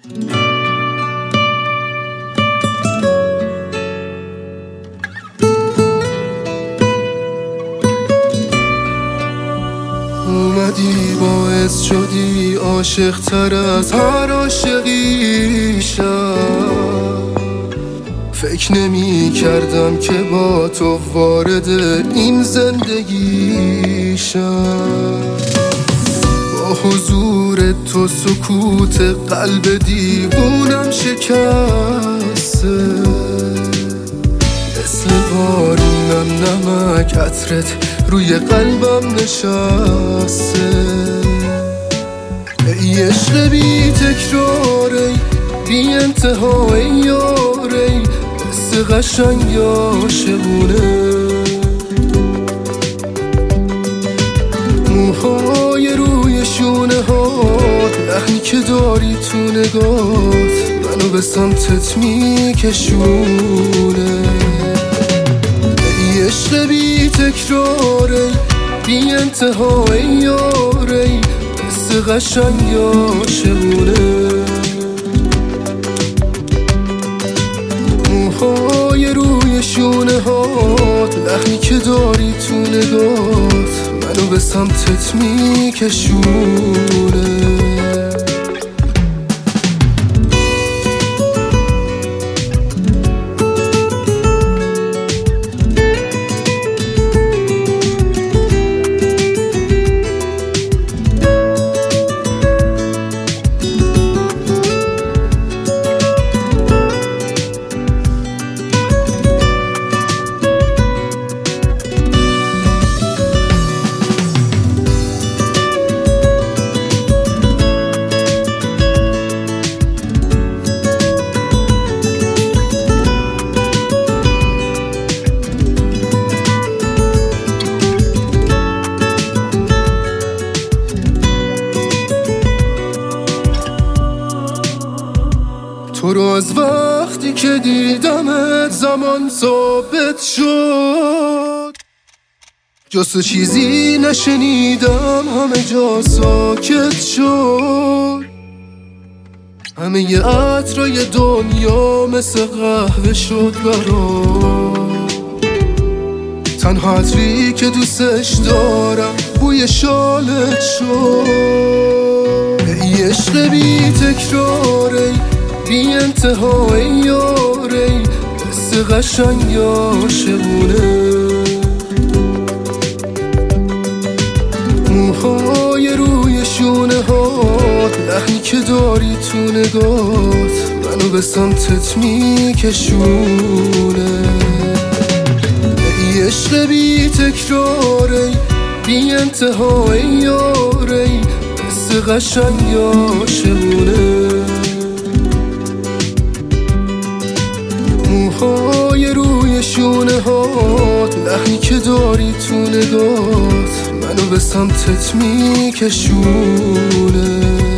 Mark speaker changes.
Speaker 1: اومدی باعث شدی عاشق تر از هر عاشقی شم. فکر نمی کردم که با تو وارد این زندگی شم. با حضور تو سکوت قلب دیوونم شکسته، مثل بارونم نمک عطرت روی قلبم نشسته. ای عشق بی تکراره، بی انتهای یاره، قصه قشنگ عاشقونه. موهای روی شونه هات، لحنی که داری تو نگات منو به سمتت میکشونه. ای عشق بی تکراره، بی انتهای یاره، قصه قشنگ عاشقونه. موهای روی شونه هات، لحنی که داری تو نگات منو به سمتت میکشونه. تو رو از وقتی که دیدمت زمان ثابت شد، جز تو چیزی نشنیدم، همه جا ساکت شد. همه ی عطرای دنیا مثل قهوه شد برام، تنها عطری که دوستش دارم بوی شالت شد. ای عشق بی تکراره، بی انتهای یاره، قصه قشنگ عاشقونه. موهای روی شونه هات، لحنی که داری تو نگات منو به سمتت میکشونه. ای عشق بی تکراره، بی انتهای یاره، قصه قشنگ عاشقونه. موهای روی شونه هات، لحنی که داری تو نگات منو به سمتت میکشونه.